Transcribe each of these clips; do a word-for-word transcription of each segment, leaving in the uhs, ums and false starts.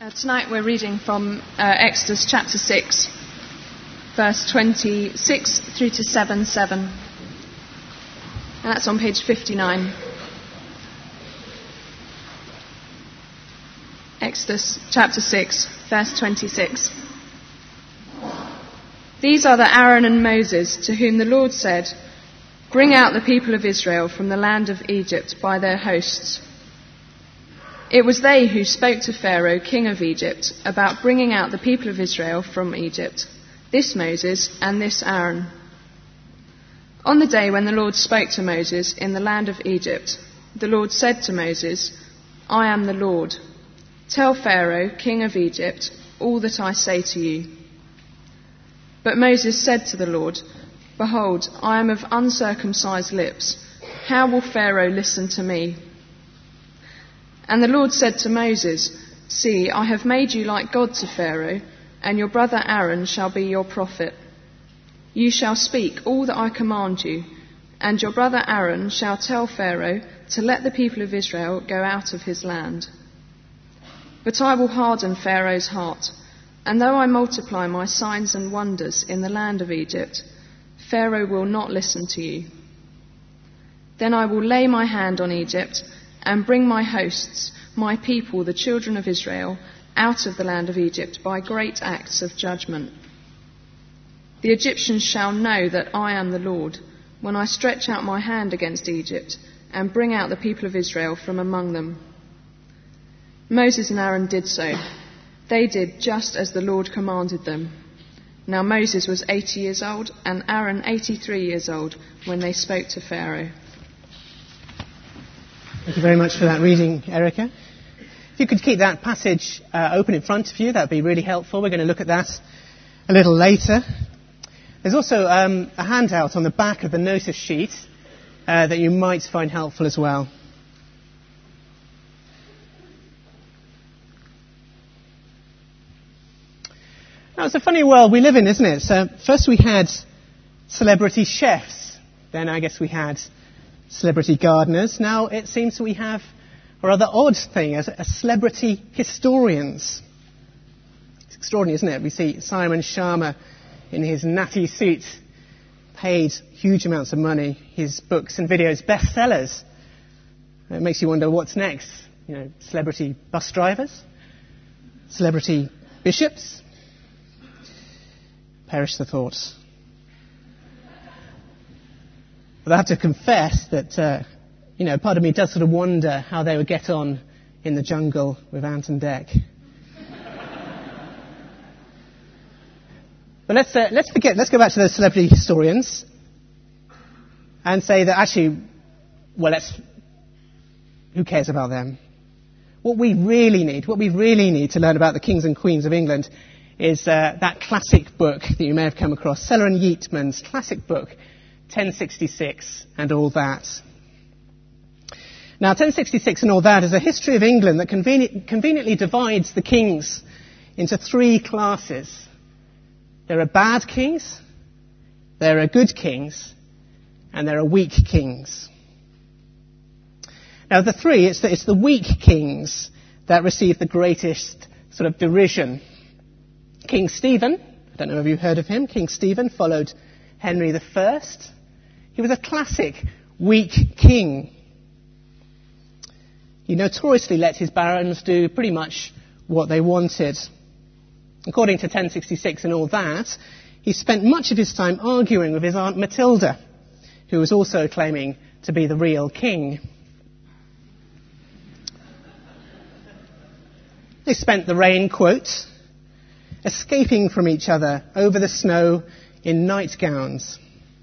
Uh, tonight we're reading from uh, Exodus chapter six, verse twenty-six through to seven seven. And that's on page fifty-nine. Exodus chapter six, verse twenty-six. These are the Aaron and Moses to whom the Lord said, "Bring out the people of Israel from the land of Egypt by their hosts." It was they who spoke to Pharaoh, king of Egypt, about bringing out the people of Israel from Egypt, this Moses and this Aaron. On the day when the Lord spoke to Moses in the land of Egypt, the Lord said to Moses, "I am the Lord. Tell Pharaoh, king of Egypt, all that I say to you." But Moses said to the Lord, "Behold, I am of uncircumcised lips. How will Pharaoh listen to me?" And the Lord said to Moses, "See, I have made you like God to Pharaoh, and your brother Aaron shall be your prophet. You shall speak all that I command you, and your brother Aaron shall tell Pharaoh to let the people of Israel go out of his land. But I will harden Pharaoh's heart, and though I multiply my signs and wonders in the land of Egypt, Pharaoh will not listen to you. Then I will lay my hand on Egypt and bring my hosts, my people, the children of Israel, out of the land of Egypt by great acts of judgment. The Egyptians shall know that I am the Lord when I stretch out my hand against Egypt and bring out the people of Israel from among them." Moses and Aaron did so. They did just as the Lord commanded them. Now Moses was eighty years old and Aaron eighty-three years old when they spoke to Pharaoh. Thank you very much for that reading, Erica. If you could keep that passage uh, open in front of you, that would be really helpful. We're going to look at that a little later. There's also um, a handout on the back of the notice sheet uh, that you might find helpful as well. Now, it's a funny world we live in, isn't it? So first we had celebrity chefs. Then I guess we had celebrity gardeners. Now it seems we have a rather odd thing as a celebrity historians. It's extraordinary, isn't it? We see Simon Sharma in his natty suit, paid huge amounts of money, his books and videos bestsellers. It makes you wonder what's next. You know, celebrity bus drivers, celebrity bishops. Perish the thought. But I have to confess that, uh, you know, part of me does sort of wonder how they would get on in the jungle with Ant and Dec. But let's uh, let's forget. Let's go back to those celebrity historians and say that actually, well, let's. Who cares about them? What we really need, what we really need to learn about the kings and queens of England, is uh, that classic book that you may have come across, Seller and Yeatman's classic book, ten sixty-six and All That. Now, ten sixty-six and All That is a history of England that conveni- conveniently divides the kings into three classes. There are bad kings, there are good kings, and there are weak kings. Now, the three, it's the, it's the weak kings that receive the greatest sort of derision. King Stephen, I don't know if you've heard of him, King Stephen followed Henry the First. He was a classic weak king. He notoriously let his barons do pretty much what they wanted. According to ten sixty-six and All That, he spent much of his time arguing with his Aunt Matilda, who was also claiming to be the real king. They spent the reign, quote, escaping from each other over the snow in nightgowns.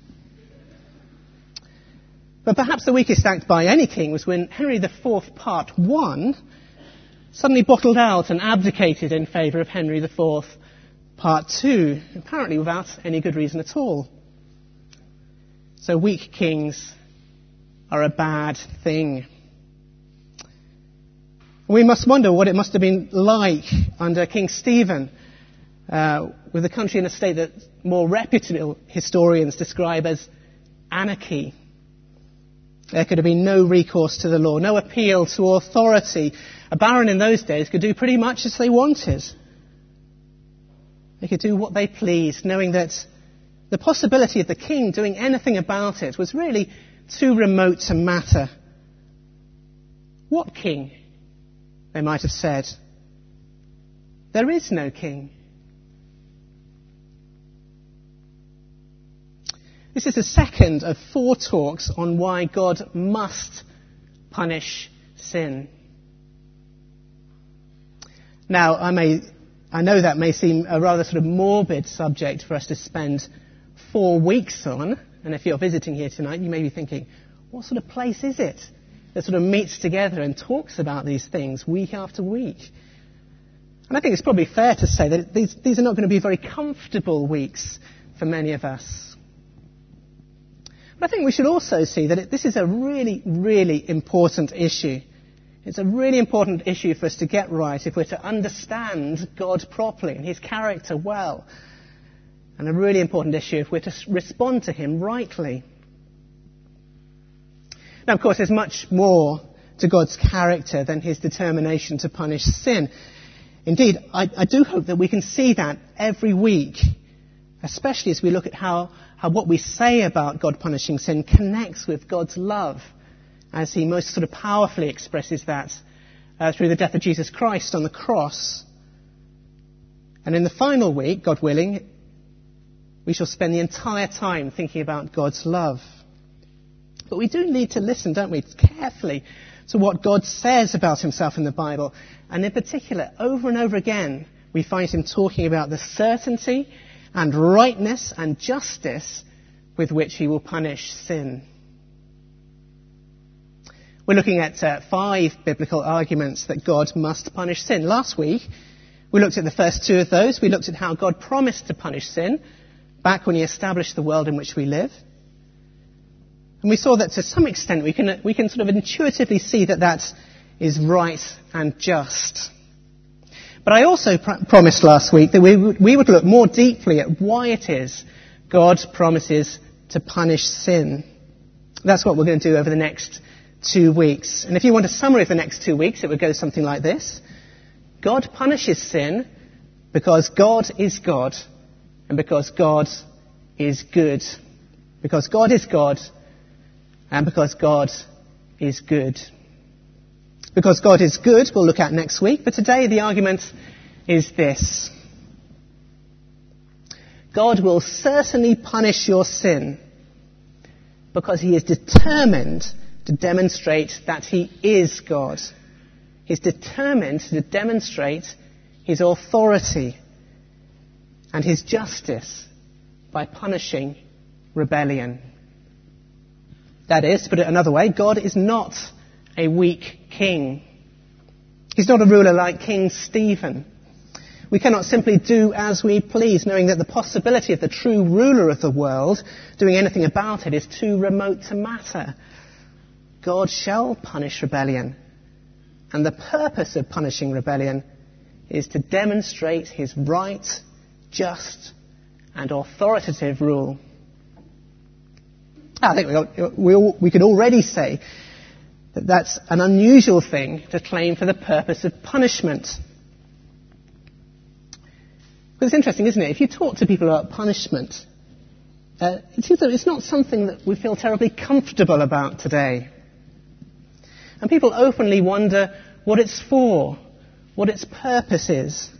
But perhaps the weakest act by any king was when Henry the Fourth, Part One, suddenly bottled out and abdicated in favour of Henry the Fourth, Part Two, apparently without any good reason at all. So weak kings are a bad thing. We must wonder what it must have been like under King Stephen, uh, with the country in a state that more reputable historians describe as anarchy. There could have been no recourse to the law, no appeal to authority. A baron in those days could do pretty much as they wanted. They could do what they pleased, knowing that the possibility of the king doing anything about it was really too remote to matter. What king? They might have said. There is no king. This is the second of four talks on why God must punish sin. Now, I may, I know that may seem a rather sort of morbid subject for us to spend four weeks on. And if you're visiting here tonight, you may be thinking, what sort of place is it that sort of meets together and talks about these things week after week? And I think it's probably fair to say that these, these are not going to be very comfortable weeks for many of us. But I think we should also see that it, this is a really, really important issue. It's a really important issue for us to get right if we're to understand God properly and his character well. And a really important issue if we're to respond to him rightly. Now, of course, there's much more to God's character than his determination to punish sin. Indeed, I, I do hope that we can see that every week, especially as we look at how, how what we say about God punishing sin connects with God's love, as he most sort of powerfully expresses that uh, through the death of Jesus Christ on the cross. And in the final week, God willing, we shall spend the entire time thinking about God's love. But we do need to listen, don't we, carefully to what God says about himself in the Bible. And in particular, over and over again, we find him talking about the certainty and rightness and justice with which he will punish sin. We're looking at uh, five biblical arguments that God must punish sin. Last week, we looked at the first two of those. We looked at how God promised to punish sin back when he established the world in which we live. And we saw that to some extent we can, we can sort of intuitively see that that is right and just. But I also pr- promised last week that we, w- we would look more deeply at why it is God promises to punish sin. That's what we're going to do over the next two weeks. And if you want a summary of the next two weeks, it would go something like this. God punishes sin because God is God and because God is good. Because God is God and because God is good. Because God is good, we'll look at next week. But today the argument is this. God will certainly punish your sin because he is determined to demonstrate that he is God. He's determined to demonstrate his authority and his justice by punishing rebellion. That is, to put it another way, God is not a weak king. He's not a ruler like King Stephen. We cannot simply do as we please, knowing that the possibility of the true ruler of the world doing anything about it is too remote to matter. God shall punish rebellion. And the purpose of punishing rebellion is to demonstrate his right, just, and authoritative rule. I think we, we, we could already say that that's an unusual thing to claim for the purpose of punishment. But it's interesting, isn't it? If you talk to people about punishment, uh, it seems that it's not something that we feel terribly comfortable about today. And people openly wonder what it's for, what its purpose is.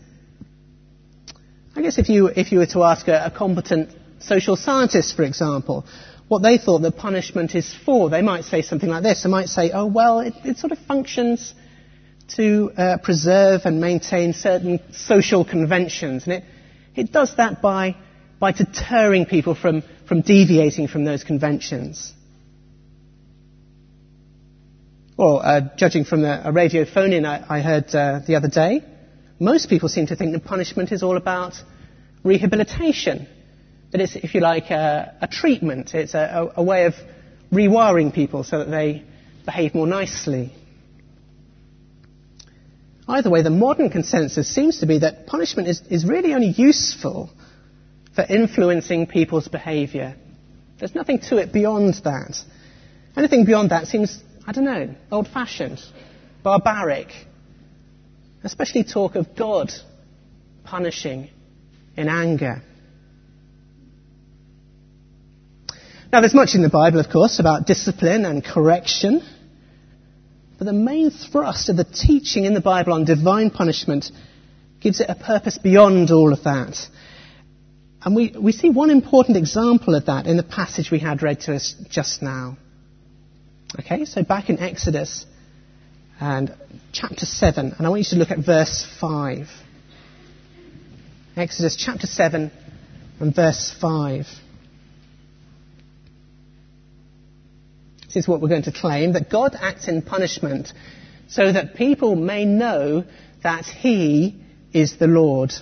I guess if you, if you were to ask a, a competent social scientist, for example, what they thought the punishment is for, they might say something like this. They might say, oh, well, it, it sort of functions to uh, preserve and maintain certain social conventions. And it, it does that by, by deterring people from, from deviating from those conventions. Well, uh, judging from the, a radio phone-in I, I heard uh, the other day, most people seem to think that punishment is all about rehabilitation. That it's, if you like, a, a treatment. It's a, a, a way of rewiring people so that they behave more nicely. Either way, the modern consensus seems to be that punishment is, is really only useful for influencing people's behaviour. There's nothing to it beyond that. Anything beyond that seems, I don't know, old-fashioned, barbaric. Especially talk of God punishing in anger. Now, there's much in the Bible, of course, about discipline and correction. But the main thrust of the teaching in the Bible on divine punishment gives it a purpose beyond all of that. And we, we see one important example of that in the passage we had read to us just now. Okay, so back in Exodus and chapter seven, and I want you to look at verse five. Exodus chapter seven and verse five. This is what we're going to claim, that God acts in punishment so that people may know that He is the Lord.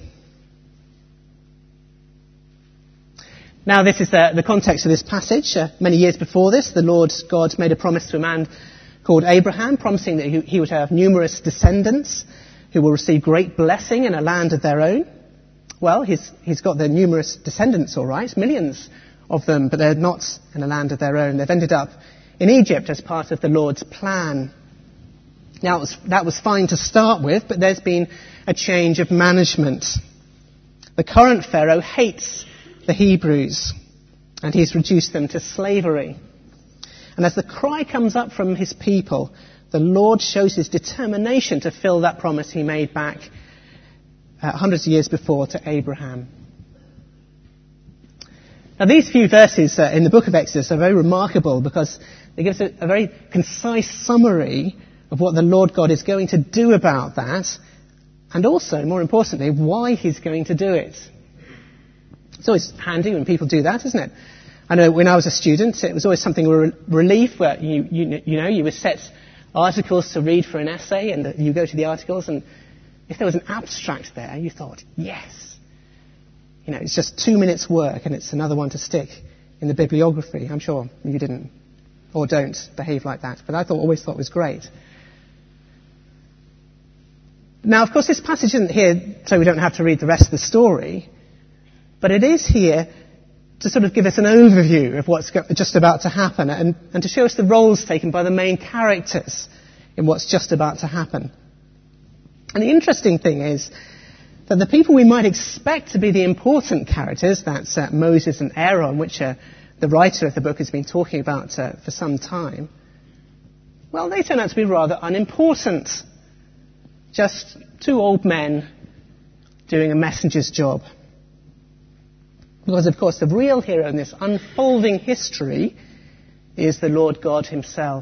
Now, this is the, the context of this passage. Uh, many years before this, the Lord God made a promise to a man called Abraham, promising that he, he would have numerous descendants who will receive great blessing in a land of their own. Well, he's, he's got the numerous descendants, all right, millions of them, but they're not in a land of their own. They've ended up in Egypt as part of the Lord's plan. Now, it was, that was fine to start with, but there's been a change of management. The current Pharaoh hates the Hebrews, and he's reduced them to slavery. And as the cry comes up from his people, the Lord shows his determination to fill that promise he made back uh, hundreds of years before to Abraham. Now, these few verses uh, in the book of Exodus are very remarkable because they give us a, a very concise summary of what the Lord God is going to do about that, and also, more importantly, why he's going to do it. It's always handy when people do that, isn't it? I know when I was a student, it was always something of a relief where you, you, you know, you were set articles to read for an essay, and you go to the articles, and if there was an abstract there, you thought, yes. You know, it's just two minutes work, and it's another one to stick in the bibliography. I'm sure you didn't or don't behave like that, but I thought, always thought it was great. Now, of course, this passage isn't here so we don't have to read the rest of the story, but it is here to sort of give us an overview of what's just about to happen and, and to show us the roles taken by the main characters in what's just about to happen. And the interesting thing is that the people we might expect to be the important characters, that's uh, Moses and Aaron, which uh, the writer of the book has been talking about uh, for some time, well, they turn out to be rather unimportant. Just two old men doing a messenger's job. Because, of course, the real hero in this unfolding history is the Lord God himself.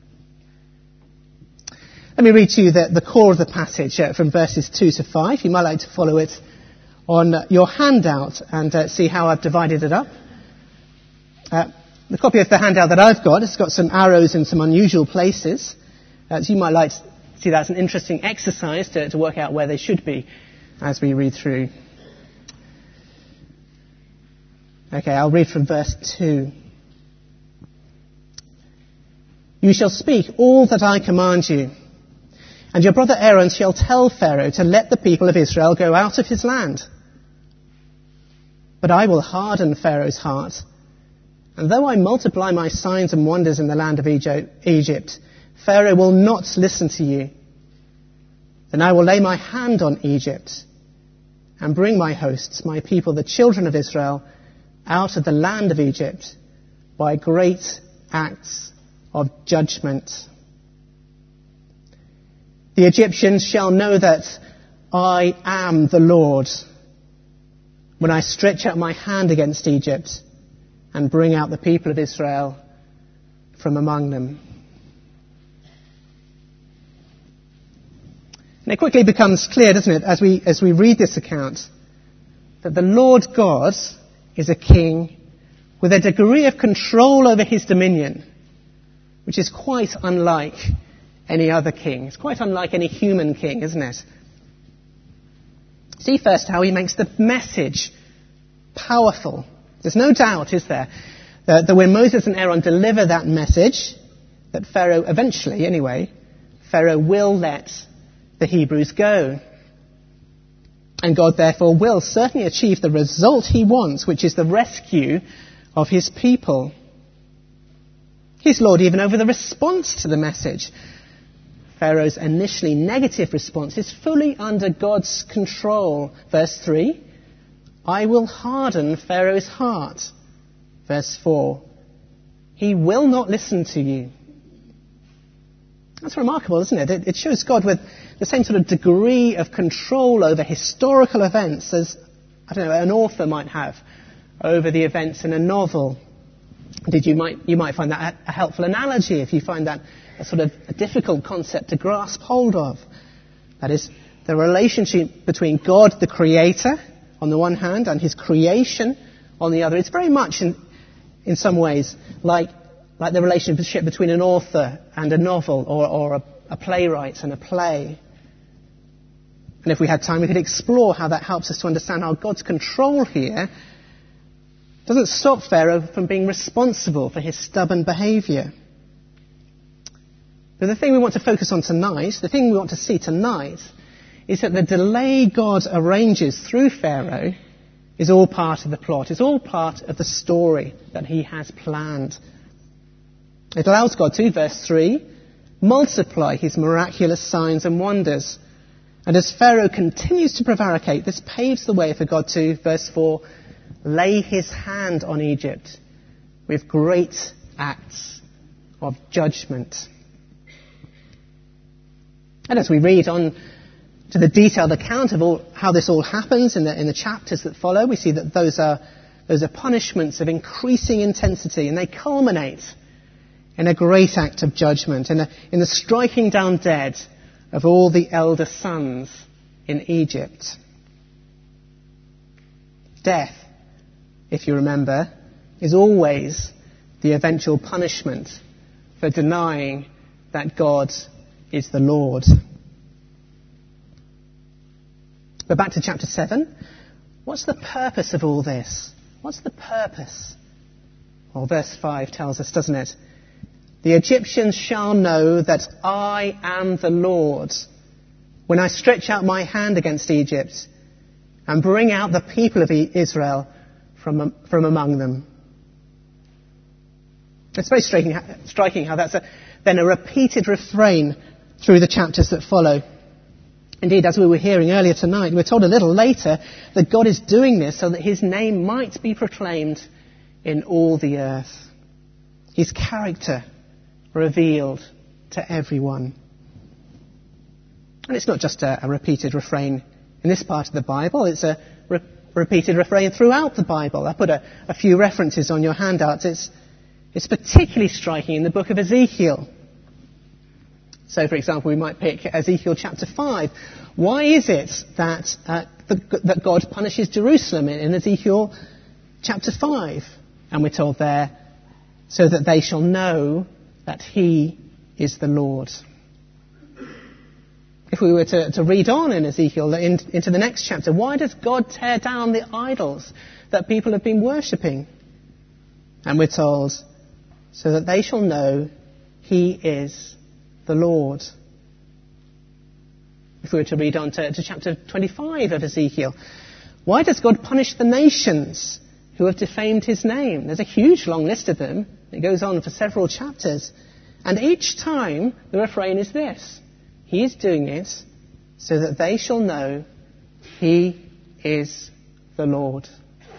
Let me read to you the, the core of the passage uh, from verses two to five. You might like to follow it on uh, your handout and uh, see how I've divided it up. Uh, the copy of the handout that I've got has got some arrows in some unusual places. Uh, so you might like to see that as an interesting exercise to, to work out where they should be as we read through. Okay, I'll read from verse two. You shall speak all that I command you, and your brother Aaron shall tell Pharaoh to let the people of Israel go out of his land. But I will harden Pharaoh's heart, and though I multiply my signs and wonders in the land of Egypt, Pharaoh will not listen to you. Then I will lay my hand on Egypt and bring my hosts, my people, the children of Israel, out of the land of Egypt by great acts of judgment. The Egyptians shall know that I am the Lord when I stretch out my hand against Egypt and bring out the people of Israel from among them. And it quickly becomes clear, doesn't it, as we, as we read this account, that the Lord God is a king with a degree of control over his dominion, which is quite unlike any other king. It's quite unlike any human king, isn't it? See first how he makes the message powerful. There's no doubt, is there, that, that when Moses and Aaron deliver that message, that Pharaoh, eventually anyway, Pharaoh will let the Hebrews go. And God, therefore, will certainly achieve the result he wants, which is the rescue of his people. He's Lord even over the response to the message. Pharaoh's initially negative response is fully under God's control. Verse three, I will harden Pharaoh's heart. Verse four, he will not listen to you. That's remarkable, isn't it? It, it shows God with the same sort of degree of control over historical events as, I don't know, an author might have over the events in a novel. Indeed, you might, you might find that a, a helpful analogy if you find that a sort of a difficult concept to grasp hold of. That is, the relationship between God, the Creator, on the one hand, and his creation on the other. It's very much, in, in some ways, like, like the relationship between an author and a novel, or, or a, a playwright and a play. And if we had time, we could explore how that helps us to understand how God's control here doesn't stop Pharaoh from being responsible for his stubborn behaviour. But the thing we want to focus on tonight, the thing we want to see tonight, is that the delay God arranges through Pharaoh is all part of the plot. It's all part of the story that he has planned. It allows God to, verse three, multiply his miraculous signs and wonders. And as Pharaoh continues to prevaricate, this paves the way for God to, verse four, lay his hand on Egypt with great acts of judgment. And as we read on to the detailed account of all, how this all happens in the, in the chapters that follow, we see that those are, those are punishments of increasing intensity, and they culminate in a great act of judgment, in, a, in the striking down dead of all the elder sons in Egypt. Death, if you remember, is always the eventual punishment for denying that God is the Lord. But back to chapter seven. What's the purpose of all this? What's the purpose? Well, verse five tells us, doesn't it? The Egyptians shall know that I am the Lord when I stretch out my hand against Egypt and bring out the people of Israel from, from among them. It's very striking, striking how that's a, then a repeated refrain through the chapters that follow. Indeed, as we were hearing earlier tonight, we're told a little later that God is doing this so that his name might be proclaimed in all the earth. His character revealed to everyone. And it's not just a, a repeated refrain in this part of the Bible, it's a re- repeated refrain throughout the Bible. I put a, a few references on your handouts. It's, it's particularly striking in the book of Ezekiel. So, for example, we might pick Ezekiel chapter five. Why is it that, uh, the, that God punishes Jerusalem in, in Ezekiel chapter five? And we're told there, so that they shall know that he is the Lord. If we were to, to read on in Ezekiel in, into the next chapter, why does God tear down the idols that people have been worshipping? And we're told, so that they shall know he is the Lord. If we were to read on to, to chapter twenty-five of Ezekiel, why does God punish the nations who have defamed his name? There's a huge long list of them. It goes on for several chapters. And each time the refrain is this: he is doing it so that they shall know he is the Lord.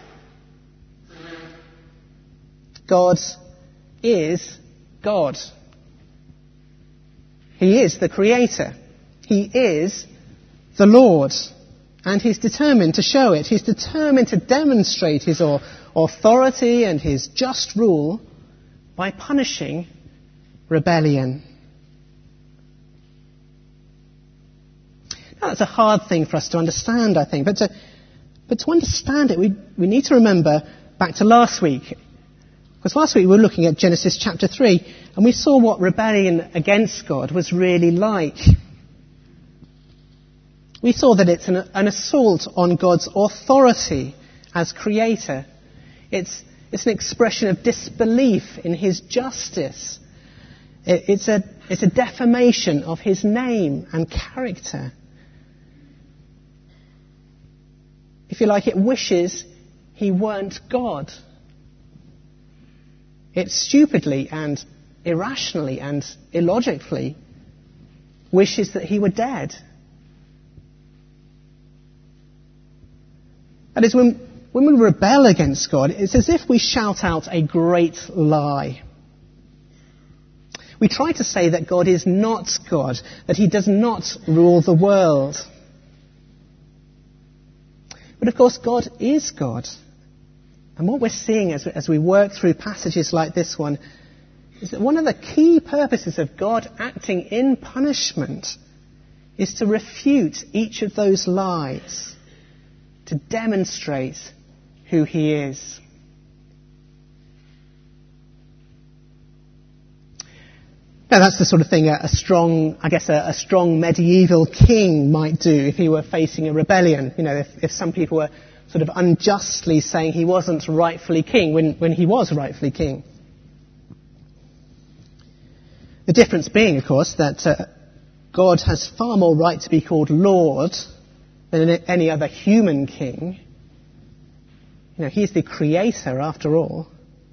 God is God. He is the Creator. He is the Lord. And he's determined to show it. He's determined to demonstrate his authority and his just rule by punishing rebellion. Now, that's a hard thing for us to understand, I think. But to, but to understand it, we, we need to remember back to last week. Because last week we were looking at Genesis chapter three, and we saw what rebellion against God was really like. We saw that it's an, an assault on God's authority as creator. It's, it's an expression of disbelief in his justice. It, it's, a, it's a defamation of his name and character. If you like, it wishes he weren't God. It stupidly and irrationally and illogically wishes that he were dead. That is, when, when we rebel against God, it's as if we shout out a great lie. We try to say that God is not God, that he does not rule the world. But of course, God is God. And what we're seeing as, as we work through passages like this one is that one of the key purposes of God acting in punishment is to refute each of those lies, to demonstrate who he is. Now that's the sort of thing a, a strong, I guess a, a strong medieval king might do if he were facing a rebellion. You know, if, if some people were sort of unjustly saying he wasn't rightfully king when, when he was rightfully king. The difference being, of course, that uh, God has far more right to be called Lord than any other human king. You know, he's the creator after all.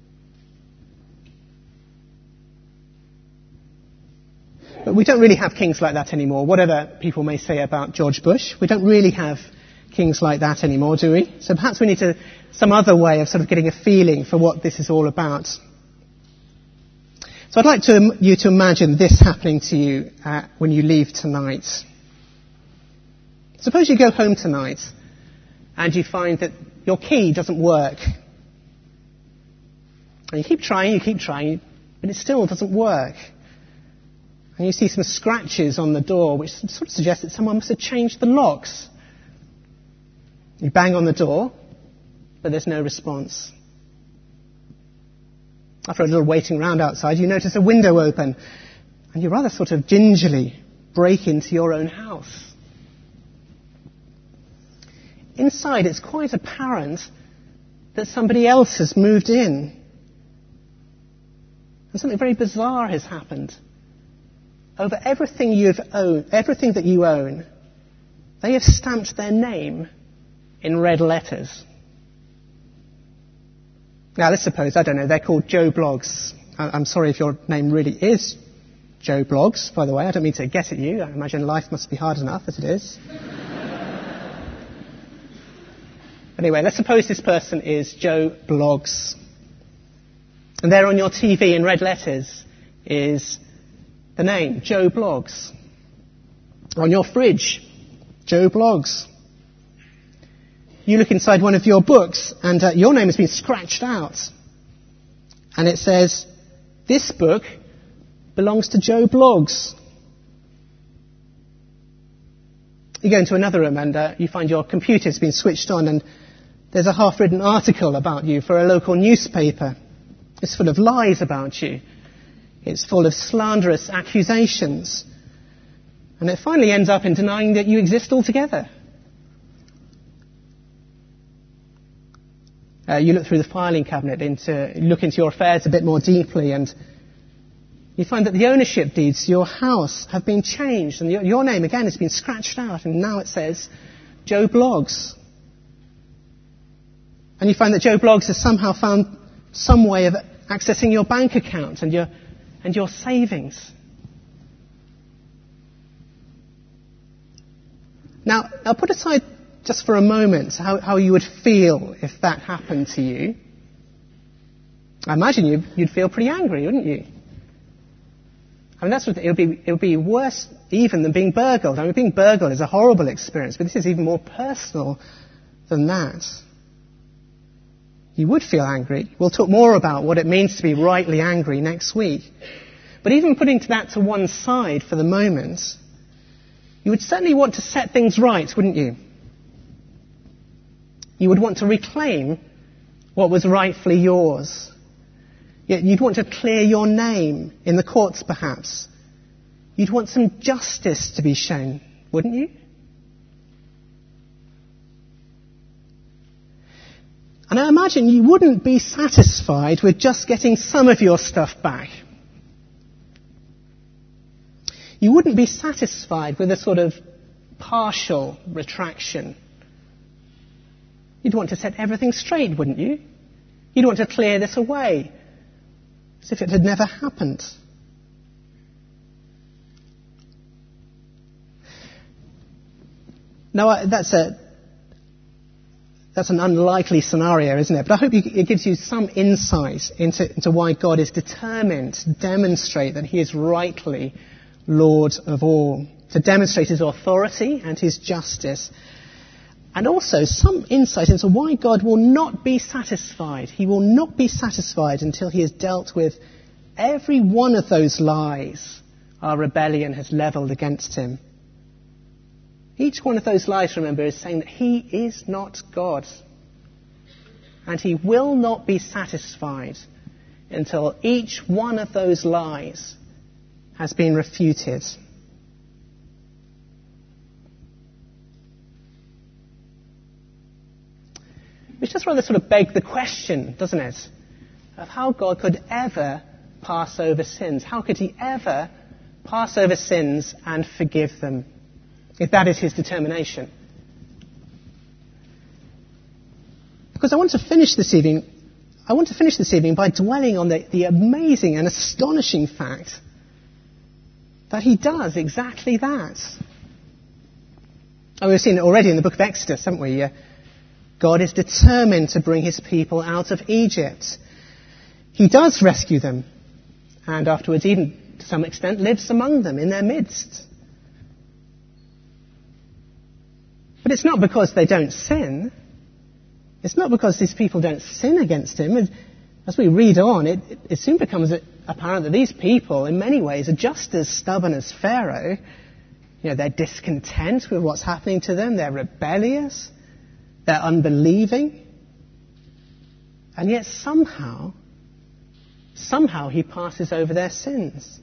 But we don't really have kings like that anymore. Whatever people may say about George Bush, we don't really have kings like that anymore, do we? So perhaps we need to, some other way of sort of getting a feeling for what this is all about. So I'd like to, you to imagine this happening to you uh, when you leave tonight. Suppose you go home tonight and you find that your key doesn't work. And you keep trying, you keep trying, but it still doesn't work. And you see some scratches on the door, which sort of suggests that someone must have changed the locks. You bang on the door, but there's no response. After a little waiting around outside, you notice a window open, and you rather sort of gingerly break into your own house. Inside, it's quite apparent that somebody else has moved in. And something very bizarre has happened. Over everything you've owned, everything that you own, they have stamped their name in red letters. Now, let's suppose, I don't know, they're called Joe Bloggs. I'm sorry if your name really is Joe Bloggs, by the way. I don't mean to get at you. I imagine life must be hard enough as it is. Anyway, let's suppose this person is Joe Bloggs. And there on your T V in red letters is the name, Joe Bloggs. On your fridge, Joe Bloggs. You look inside one of your books and uh, your name has been scratched out. And it says, this book belongs to Joe Bloggs. You go into another room and uh, you find your computer's been switched on and there's a half-written article about you for a local newspaper. It's full of lies about you. It's full of slanderous accusations. And it finally ends up in denying that you exist altogether. Uh, you look through the filing cabinet, into, look into your affairs a bit more deeply, and you find that the ownership deeds to your house have been changed, and your, your name again has been scratched out, and now it says Joe Bloggs. And you find that Joe Bloggs has somehow found some way of accessing your bank account and your and your savings. Now, now put aside just for a moment how, how you would feel if that happened to you. I imagine you'd, you'd feel pretty angry, wouldn't you? I mean, that's what, it would be, it would be worse even than being burgled. I mean, being burgled is a horrible experience, but this is even more personal than that. You would feel angry. We'll talk more about what it means to be rightly angry next week. But even putting that to one side for the moment, you would certainly want to set things right, wouldn't you? You would want to reclaim what was rightfully yours. You'd want to clear your name in the courts, perhaps. You'd want some justice to be shown, wouldn't you? And I imagine you wouldn't be satisfied with just getting some of your stuff back. You wouldn't be satisfied with a sort of partial retraction. You'd want to set everything straight, wouldn't you? You'd want to clear this away as if it had never happened. Now, that's a that's an unlikely scenario, isn't it? But I hope you, it gives you some insight into, into why God is determined to demonstrate that he is rightly Lord of all, to demonstrate his authority and his justice, and also some insight into why God will not be satisfied. He will not be satisfied until he has dealt with every one of those lies our rebellion has levelled against him. Each one of those lies, remember, is saying that he is not God. And he will not be satisfied until each one of those lies has been refuted. Which does rather sort of beg the question, doesn't it, of how God could ever pass over sins. How could he ever pass over sins and forgive them, if that is his determination? Because I want to finish this evening, I want to finish this evening by dwelling on the, the amazing and astonishing fact that he does exactly that. And we've seen it already in the book of Exodus, haven't we? Uh, God is determined to bring his people out of Egypt. He does rescue them, and afterwards, even to some extent, lives among them in their midst. But it's not because they don't sin. It's not because these people don't sin against him. As we read on, it, it soon becomes apparent that these people, in many ways, are just as stubborn as Pharaoh. You know, they're discontent with what's happening to them. They're rebellious. They're unbelieving. And yet somehow, somehow he passes over their sins.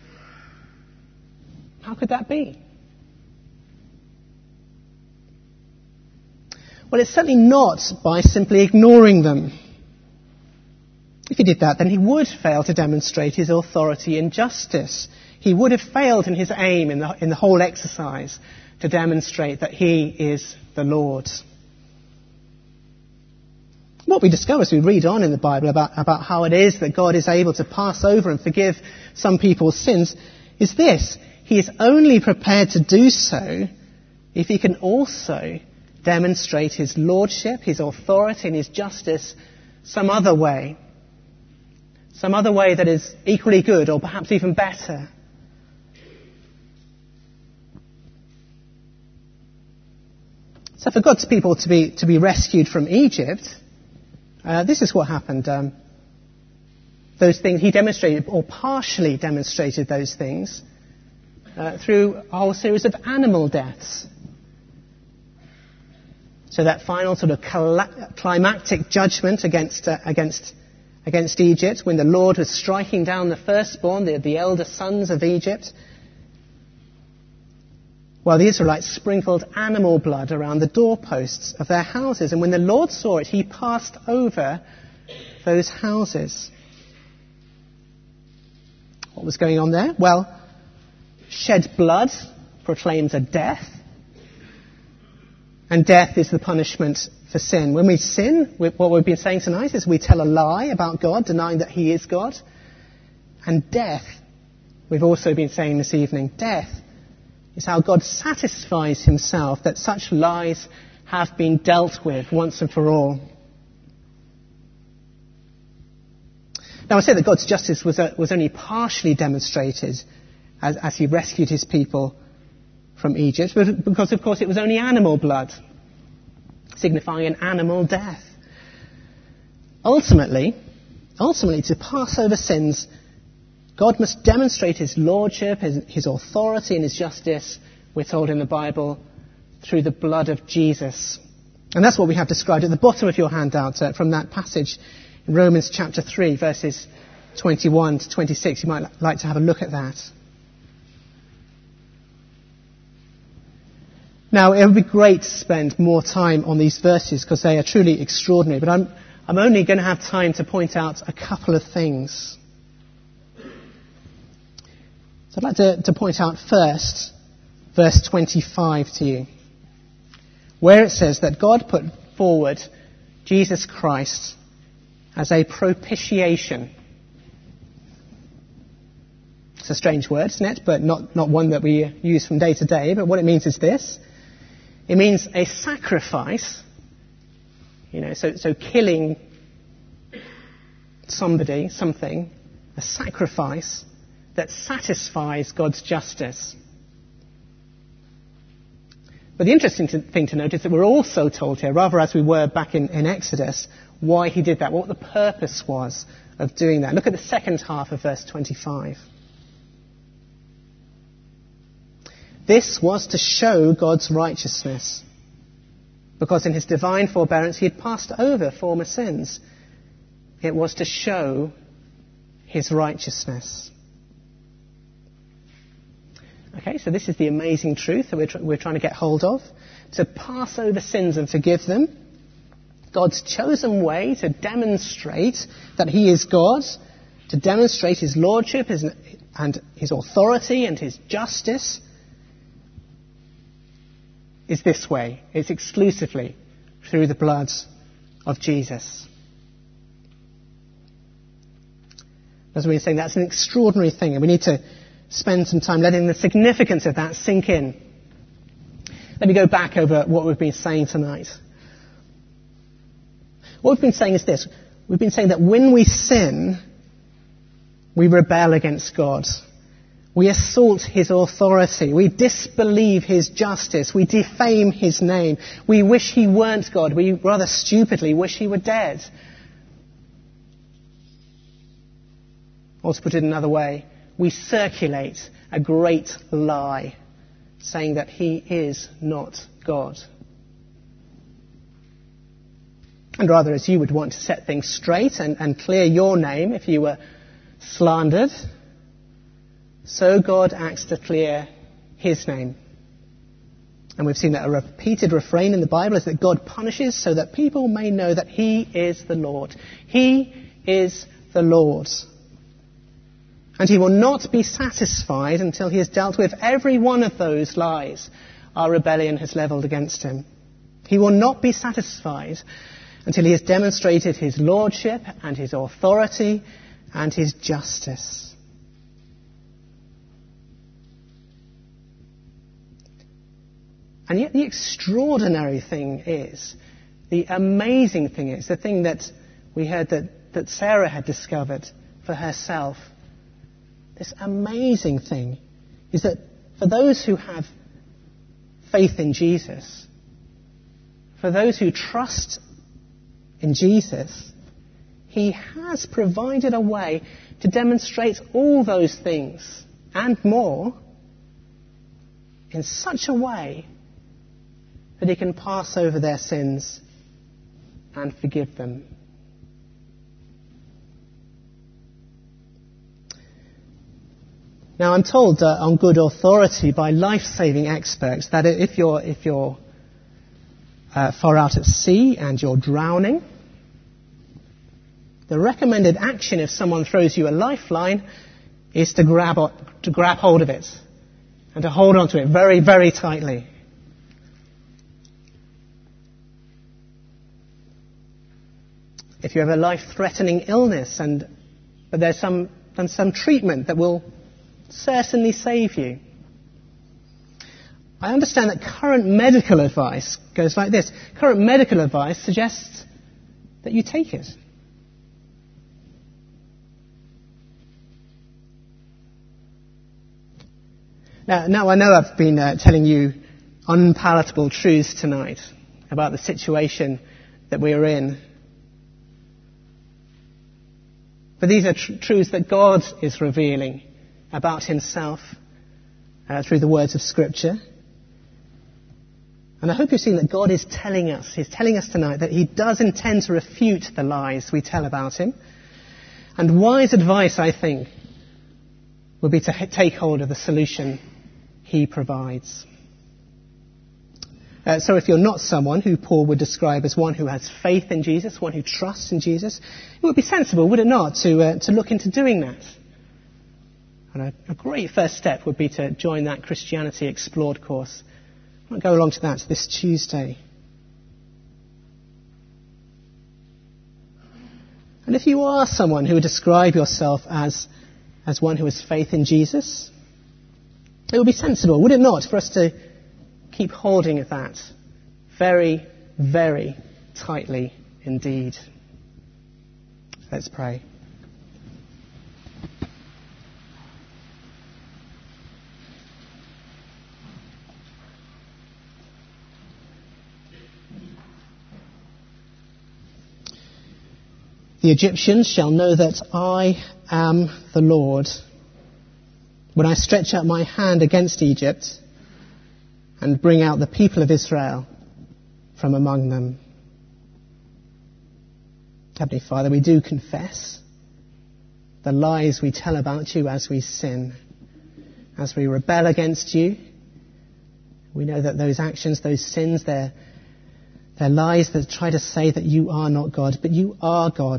How could that be? Well, it's certainly not by simply ignoring them. If he did that, then he would fail to demonstrate his authority and justice. He would have failed in his aim in the, in the whole exercise to demonstrate that he is the Lord. What we discover as we read on in the Bible about, about how it is that God is able to pass over and forgive some people's sins is this: he is only prepared to do so if he can also demonstrate his lordship, his authority and his justice some other way. Some other way that is equally good or perhaps even better. So for God's people to be, to be rescued from Egypt, uh, this is what happened. Um, those things, he demonstrated or partially demonstrated those things uh, through a whole series of animal deaths. So that final sort of climactic judgment against uh, against against Egypt, when the Lord was striking down the firstborn, the, the elder sons of Egypt, while the Israelites sprinkled animal blood around the doorposts of their houses. And when the Lord saw it, he passed over those houses. What was going on there? Well, shed blood proclaims a death. And death is the punishment for sin. When we sin, what we've been saying tonight is we tell a lie about God, denying that he is God. And death, we've also been saying this evening, death is how God satisfies himself that such lies have been dealt with once and for all. Now, I say that God's justice was, uh, was only partially demonstrated as, as he rescued his people from Egypt, but because, of course, it was only animal blood, signifying an animal death. Ultimately, ultimately, to pass over sins, God must demonstrate his lordship, his, his authority and his justice, we're told in the Bible, through the blood of Jesus. And that's what we have described at the bottom of your handout uh, from that passage in Romans chapter three, verses twenty-one to twenty-six. You might like to have a look at that. Now, it would be great to spend more time on these verses because they are truly extraordinary, but I'm, I'm only going to have time to point out a couple of things. So I'd like to, to point out first verse twenty-five to you, where it says that God put forward Jesus Christ as a propitiation. It's a strange word, isn't it? But not, not one that we use from day to day. But what it means is this. It means a sacrifice. You know, so, so killing somebody, something, a sacrifice that satisfies God's justice. But the interesting to, thing to note is that we're also told here, rather as we were back in, in Exodus, why he did that, what the purpose was of doing that. Look at the second half of verse twenty-five. This was to show God's righteousness, because in his divine forbearance he had passed over former sins. It was to show his righteousness. Okay, so this is the amazing truth that we're, tr- we're trying to get hold of. To pass over sins and forgive them. God's chosen way to demonstrate that he is God, to demonstrate his lordship his, and his authority and his justice, is this way. It's exclusively through the blood of Jesus. As we were saying, that's an extraordinary thing, and we need to spend some time letting the significance of that sink in. Let me go back over what we've been saying tonight. What we've been saying is this. We've been saying that when we sin, we rebel against God. We assault his authority. We disbelieve his justice. We defame his name. We wish he weren't God. We rather stupidly wish he were dead. Or to put it another way, we circulate a great lie, saying that he is not God. And rather, as you would want to set things straight and, and clear your name if you were slandered, so God acts to clear his name. And we've seen that a repeated refrain in the Bible is that God punishes so that people may know that he is the Lord. He is the Lord. And he will not be satisfied until he has dealt with every one of those lies our rebellion has levelled against him. He will not be satisfied until he has demonstrated his lordship and his authority and his justice. And yet the extraordinary thing is, the amazing thing is, the thing that we heard that, that Sarah had discovered for herself, this amazing thing is that for those who have faith in Jesus, for those who trust in Jesus, he has provided a way to demonstrate all those things and more in such a way that he can pass over their sins and forgive them. Now, I'm told uh, on good authority by life-saving experts that if you're, if you're uh, far out at sea and you're drowning, the recommended action if someone throws you a lifeline is to grab, to grab hold of it and to hold on to it very, very tightly. If you have a life-threatening illness and but there's some, and some treatment that will certainly save you. I understand that current medical advice goes like this. Current medical advice suggests that you take it. Now, now I know I've been uh, telling you unpalatable truths tonight about the situation that we are in. But these are tr- truths that God is revealing about himself uh, through the words of Scripture. And I hope you've seen that God is telling us, he's telling us tonight that he does intend to refute the lies we tell about him. And wise advice, I think, would be to h- take hold of the solution he provides. Uh, so if you're not someone who Paul would describe as one who has faith in Jesus, one who trusts in Jesus, it would be sensible, would it not, to, uh, to look into doing that. And a, a great first step would be to join that Christianity Explored course. I'll go along to that this Tuesday. And if you are someone who would describe yourself as as one who has faith in Jesus, it would be sensible, would it not, for us to keep holding of that very, very tightly indeed. Let's pray. The Egyptians shall know that I am the Lord when I stretch out my hand against Egypt and bring out the people of Israel from among them. Heavenly Father, we do confess the lies we tell about you as we sin, as we rebel against you. We know that those actions, those sins, they're They're lies that try to say that you are not God, but you are God.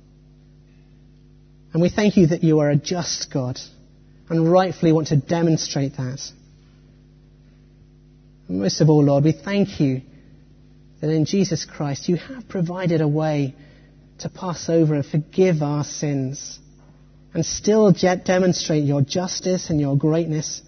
And we thank you that you are a just God and rightfully want to demonstrate that. And most of all, Lord, we thank you that in Jesus Christ you have provided a way to pass over and forgive our sins and still yet demonstrate your justice and your greatness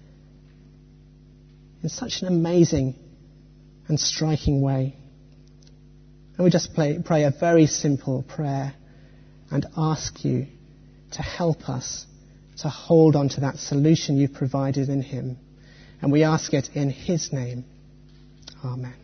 in such an amazing and striking way. And we just pray, pray a very simple prayer and ask you to help us to hold on to that solution you've provided in him. And we ask it in his name. Amen.